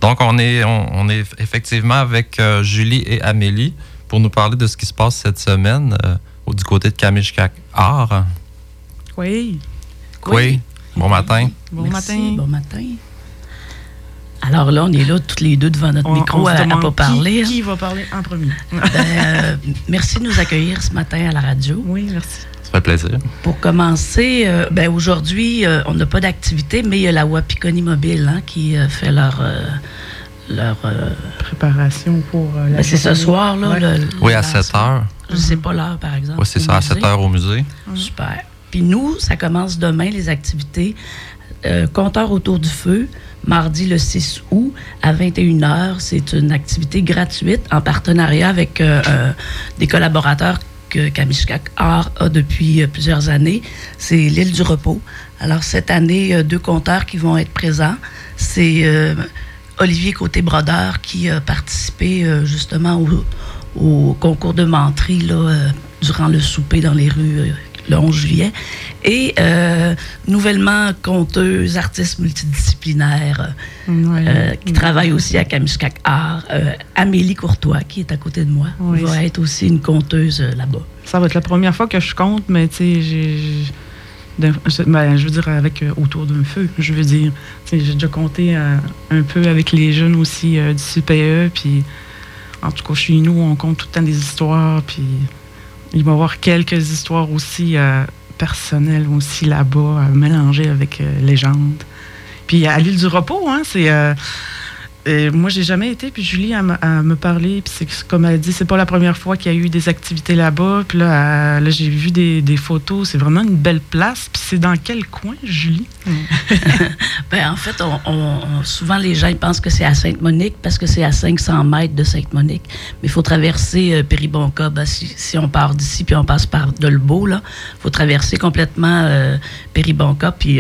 Donc, on est effectivement avec Julie et Amélie pour nous parler de ce qui se passe cette semaine du côté de Kamishkak Art. Oui. Oui. Bon matin. Bon matin. Bon matin. Alors là, on est là toutes les deux devant notre micro à pas parler. Qui va parler en premier? Merci de nous accueillir ce matin à la radio. Oui, merci. Ça fait plaisir. Pour commencer, aujourd'hui, on n'a pas d'activité, mais il y a la Wapikoni Mobile qui fait leur préparation pour la c'est ce soir, là. Ouais. Oui, à 7h. Je ne sais pas l'heure, par exemple. Oui, c'est ça, à 7h au musée. Super. Puis nous, ça commence demain, les activités. Compteur autour du feu, mardi le 6 août à 21h. C'est une activité gratuite en partenariat avec des collaborateurs que Kamishkak Art a depuis plusieurs années. C'est l'île du repos. Alors, cette année, 2 compteurs qui vont être présents. C'est Olivier Côté-Brodeur qui a participé justement au concours de menterie là, durant le souper dans les rues le 11 juillet. Et nouvellement conteuse, artiste multidisciplinaire qui travaille aussi à Kamishkak Art. Amélie Courtois, qui est à côté de moi, va être aussi une conteuse là-bas. Ça va être la première fois que je compte, mais tu sais, je veux dire, avec autour d'un feu, je veux dire. J'ai déjà compté un peu avec les jeunes aussi du CPE, puis en tout cas, chez nous, on compte tout le temps des histoires, puis il va y avoir quelques histoires aussi personnelles aussi là-bas, mélangées avec légendes. Puis à l'île du repos, c'est... moi, j'ai jamais été, puis Julie, elle me parlait, puis c'est comme elle dit, c'est pas la première fois qu'il y a eu des activités là-bas, puis là j'ai vu des photos, c'est vraiment une belle place, puis c'est dans quel coin, Julie? En fait, souvent les gens ils pensent que c'est à Sainte-Monique, parce que c'est à 500 mètres de Sainte-Monique, mais il faut traverser Péribonka. Si on part d'ici, puis on passe par Dolbeau, là, il faut traverser complètement Péribonka, puis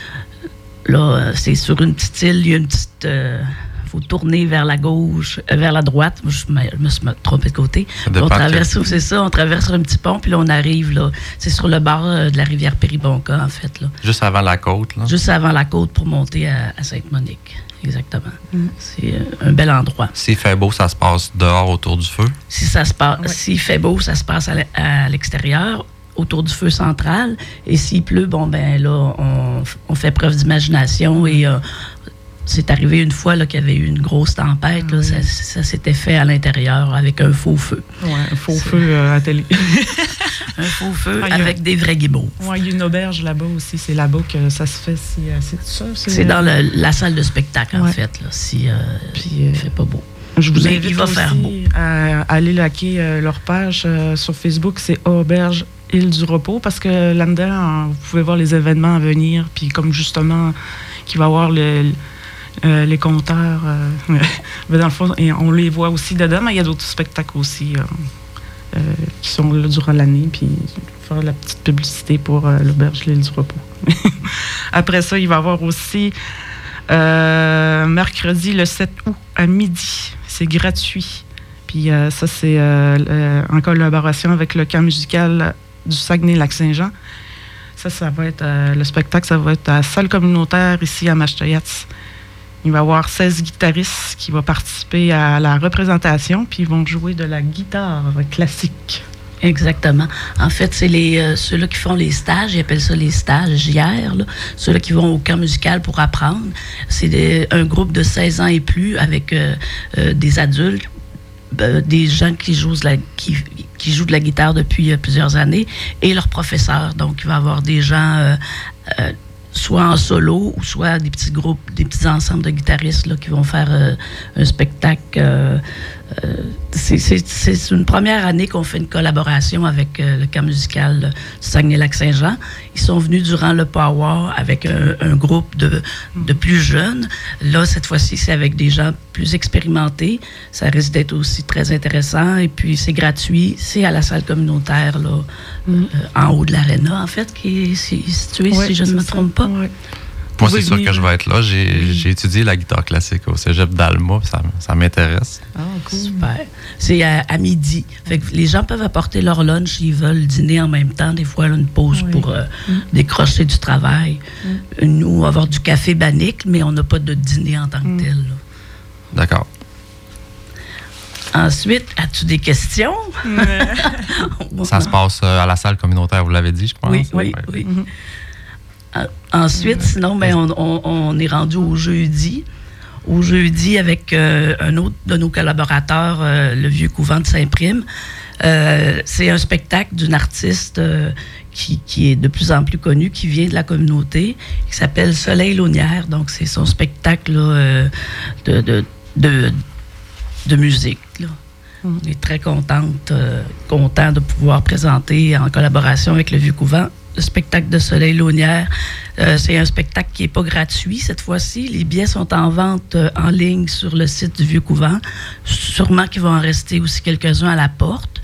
là, c'est sur une petite île, il y a une petite... faut tourner vers la gauche, vers la droite. Je me suis trompé de côté. On traverse, c'est ça, on traverse un petit pont, puis là, on arrive, là. C'est sur le bord de la rivière Péribonka, en fait, là. Juste avant la côte, là? Juste avant la côte pour monter à Sainte-Monique. Exactement. C'est un bel endroit. S'il fait beau, ça se passe dehors, autour du feu? S'il fait beau, ça se passe à l'extérieur, autour du feu central. Et s'il pleut, là, on fait preuve d'imagination et... c'est arrivé une fois là, qu'il y avait eu une grosse tempête. Là, ça s'était fait à l'intérieur avec un faux feu. Oui, un faux feu à télé. Un faux feu avec des vrais guimauves. Oui, il y a une auberge là-bas aussi. C'est là-bas que ça se fait. C'est ça? C'est dans la salle de spectacle, en fait, là, si il ne fait pas beau. Je vous invite il va aussi faire beau. À aller liker leur page sur Facebook. C'est Auberge Île du Repos, parce que là-dedans, vous pouvez voir les événements à venir. Puis comme justement, qu'il va y avoir les compteurs, dans le fond, et on les voit aussi dedans, mais il y a d'autres spectacles aussi qui sont là durant l'année, puis faire la petite publicité pour l'auberge L'Île du Repos. Après ça, il va y avoir aussi mercredi le 7 août à midi. C'est gratuit. Puis ça, c'est en collaboration avec le camp musical du Saguenay-Lac-Saint-Jean. Ça va être le spectacle, ça va être à la salle communautaire ici à Machtoyats. Il va y avoir 16 guitaristes qui vont participer à la représentation, puis ils vont jouer de la guitare classique. Exactement. En fait, c'est ceux-là qui font les stages, ils appellent ça les stagiaires, là. Ceux-là qui vont au camp musical pour apprendre. C'est un groupe de 16 ans et plus avec des adultes, des gens qui jouent de la guitare depuis plusieurs années, et leurs professeurs. Donc, il va y avoir des gens... soit en solo ou soit des petits groupes, des petits ensembles de guitaristes là, qui vont faire un spectacle. C'est une première année qu'on fait une collaboration avec le camp musical du Saguenay-Lac-Saint-Jean. Ils sont venus durant le Power avec un groupe de plus jeunes. Là, cette fois-ci, c'est avec des gens plus expérimentés. Ça risque d'être aussi très intéressant. Et puis, c'est gratuit. C'est à la salle communautaire, là, en haut de l'aréna, en fait, qui est située, si je ne me trompe pas. Ouais. Moi, c'est sûr que je vais être là. J'ai étudié la guitare classique au cégep d'Alma, ça m'intéresse. Ah, cool. Super. C'est à midi. Fait que les gens peuvent apporter leur lunch s'ils veulent dîner en même temps. Des fois, là, une pause pour décrocher du travail. Nous, on va avoir du café bannique, mais on n'a pas de dîner en tant que tel. Là. Ensuite, as-tu des questions? Ça se passe à la salle communautaire, vous l'avez dit, je pense. Oui. Ensuite, sinon, ben, on est rendu au jeudi. Au jeudi, avec un autre de nos collaborateurs, le Vieux Couvent de Saint-Prime. C'est un spectacle d'une artiste qui est de plus en plus connue, qui vient de la communauté, qui s'appelle Soleil Launière. Donc, c'est son spectacle là, de musique. Là. On est très content de pouvoir présenter en collaboration avec le Vieux Couvent le spectacle de Soleil Launière. C'est un spectacle qui n'est pas gratuit cette fois-ci. Les billets sont en vente en ligne sur le site du Vieux Couvent. Sûrement qu'il va en rester aussi quelques-uns à la porte.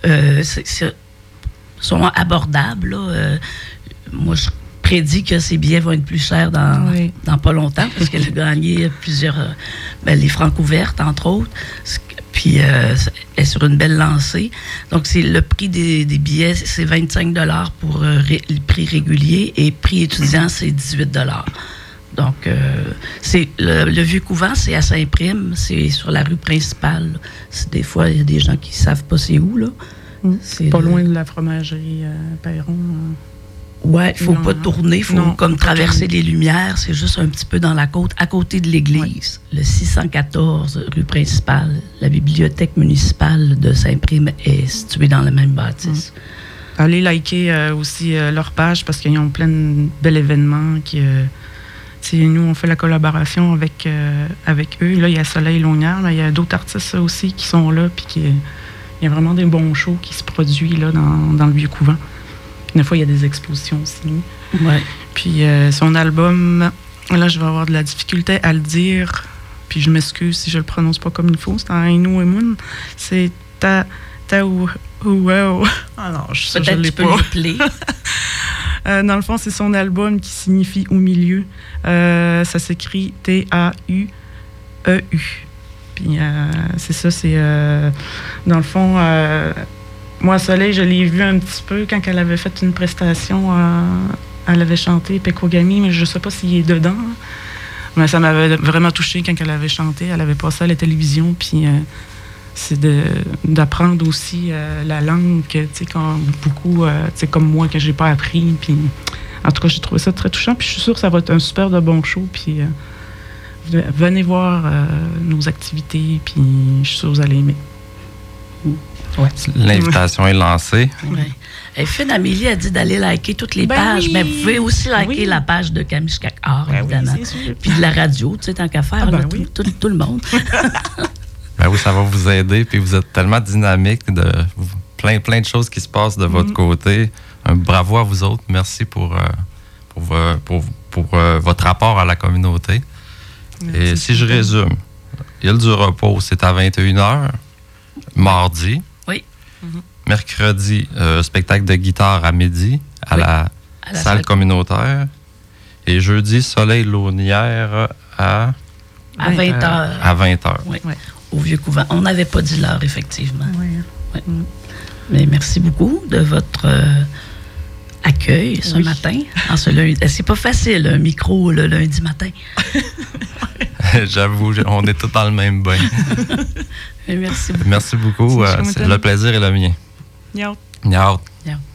Sont abordables. Là. Moi, je prédis que ces billets vont être plus chers dans pas longtemps parce qu'elle a gagné plusieurs... les francs ouvertes, entre autres. Puis, elle est sur une belle lancée. Donc, c'est le prix des billets, c'est 25 $ pour le prix régulier et prix étudiant, c'est 18 $. Donc, c'est le Vieux Couvent, c'est à Saint-Prime, c'est sur la rue principale. Des fois, il y a des gens qui ne savent pas c'est où, là. C'est pas loin de la fromagerie Perron. Oui, il ne faut pas tourner, il faut traverser les lumières. C'est juste un petit peu dans la côte, à côté de l'église. Ouais. Le 614 rue principale, la bibliothèque municipale de Saint-Prime est située dans le même bâtisse. Allez liker aussi leur page parce qu'ils ont plein de bels événements. Nous, on fait la collaboration avec eux. Là, il y a Soleil Launière, mais il y a d'autres artistes aussi qui sont là. Puis il y a vraiment des bons shows qui se produisent là, dans le Vieux Couvent. Des fois, il y a des expositions aussi. Ouais. Puis son album, là, je vais avoir de la difficulté à le dire. Puis je m'excuse si je le prononce pas comme il faut. C'est en Ainu Emun. C'est Taououou. Alors, je peut-être l'ai tu peux l'appeler. Dans le fond, c'est son album qui signifie au milieu. Ça s'écrit Taeueu. Puis c'est ça, c'est... dans le fond... moi, Soleil, je l'ai vu un petit peu quand elle avait fait une prestation. Elle avait chanté Pekogami, mais je ne sais pas s'il est dedans. Mais ça m'avait vraiment touchée quand elle avait chanté. Elle avait passé à la télévision. Puis c'est d'apprendre aussi la langue, tu sais, beaucoup, tu sais, comme moi, que j'ai pas appris. Puis en tout cas, j'ai trouvé ça très touchant. Puis je suis sûre que ça va être un super de bon show. Puis venez voir nos activités. Puis je suis sûre que vous allez aimer. Ouais. L'invitation est lancée. Ouais. Et Amélie a dit d'aller liker toutes les pages, mais vous pouvez aussi liker la page de Kamishkak Art, évidemment. Oui, puis de la radio, tu sais, tant qu'à faire, tout le monde. Ben oui, ça va vous aider. Puis vous êtes tellement dynamique, de plein de choses qui se passent de votre côté. Bravo à vous autres. Merci pour votre rapport à la communauté. Merci. Et si je résume, Île du Repos, c'est à 21h. Mardi. Oui. Mercredi, spectacle de guitare à midi à la salle communautaire. Et jeudi, Soleil Launière à 20h. À 20h. Oui. Au Vieux Couvent. On n'avait pas dit l'heure, effectivement. Oui. Mais merci beaucoup de votre accueil ce matin. En ce lundi. C'est pas facile, un micro le lundi matin. J'avoue, on est tous dans le même bain. Merci beaucoup. Merci beaucoup. Le plaisir est le mien. Miaou. Miaou. Miaou.